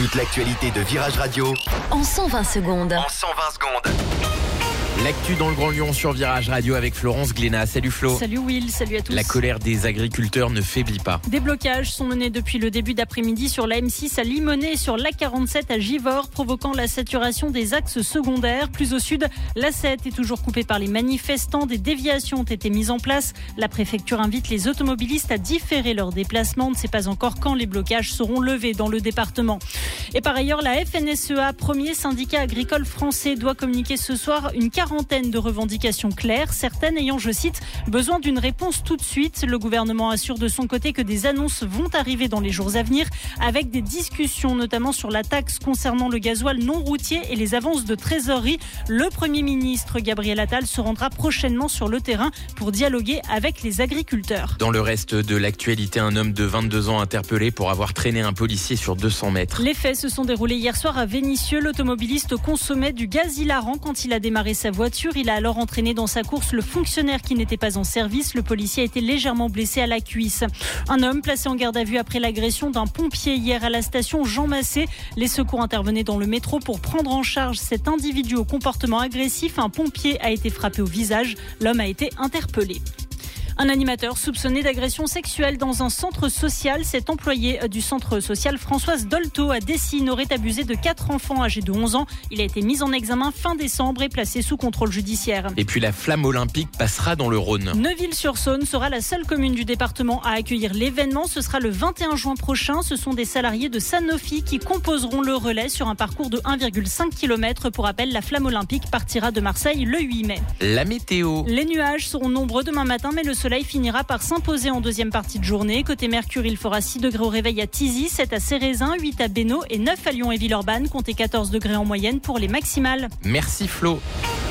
Toute l'actualité de Virage Radio en 120 secondes. L'actu dans le Grand Lyon sur Virage Radio avec Florence Glénat. Salut Flo. Salut Will, salut à tous. La colère des agriculteurs ne faiblit pas. Des blocages sont menés depuis le début d'après-midi sur la M6 à Limonest et sur l'A47 à Givors, provoquant la saturation des axes secondaires. Plus au sud, l'A7 est toujours coupée par les manifestants. Des déviations ont été mises en place. La préfecture invite les automobilistes à différer leurs déplacements. On ne sait pas encore quand les blocages seront levés dans le département. Et par ailleurs, la FNSEA, premier syndicat agricole français, doit communiquer ce soir une quarantaine de revendications claires, certaines ayant, je cite, besoin d'une réponse tout de suite. Le gouvernement assure de son côté que des annonces vont arriver dans les jours à venir, avec des discussions notamment sur la taxe concernant le gasoil non routier et les avances de trésorerie. Le Premier ministre Gabriel Attal se rendra prochainement sur le terrain pour dialoguer avec les agriculteurs. Dans le reste de l'actualité, un homme de 22 ans interpellé pour avoir traîné un policier sur 200 mètres. Les faits se sont déroulés hier soir à Vénissieux. L'automobiliste consommait du gaz hilarant quand il a démarré sa voiture. Il a alors entraîné dans sa course le fonctionnaire qui n'était pas en service. Le policier a été légèrement blessé à la cuisse. Un homme placé en garde à vue après l'agression d'un pompier hier à la station Jean Massé. Les secours intervenaient dans le métro pour prendre en charge cet individu au comportement agressif. Un pompier a été frappé au visage. L'homme a été interpellé. Un animateur soupçonné d'agression sexuelle dans un centre social. Cet employé du centre social Françoise Dolto à Dessines aurait abusé de 4 enfants âgés de 11 ans. Il a été mis en examen fin décembre et placé sous contrôle judiciaire. Et puis la flamme olympique passera dans le Rhône. Neuville-sur-Saône sera la seule commune du département à accueillir l'événement. Ce sera le 21 juin prochain. Ce sont des salariés de Sanofi qui composeront le relais sur un parcours de 1,5 km. Pour rappel, la flamme olympique partira de Marseille le 8 mai. La météo. Les nuages seront nombreux demain matin, mais le soleil finira par s'imposer en deuxième partie de journée. Côté Mercure, il fera 6 degrés au réveil à Tizy, 7 à Cérézin, 8 à Bénaud et 9 à Lyon et Villeurbanne. Comptez 14 degrés en moyenne pour les maximales. Merci Flo.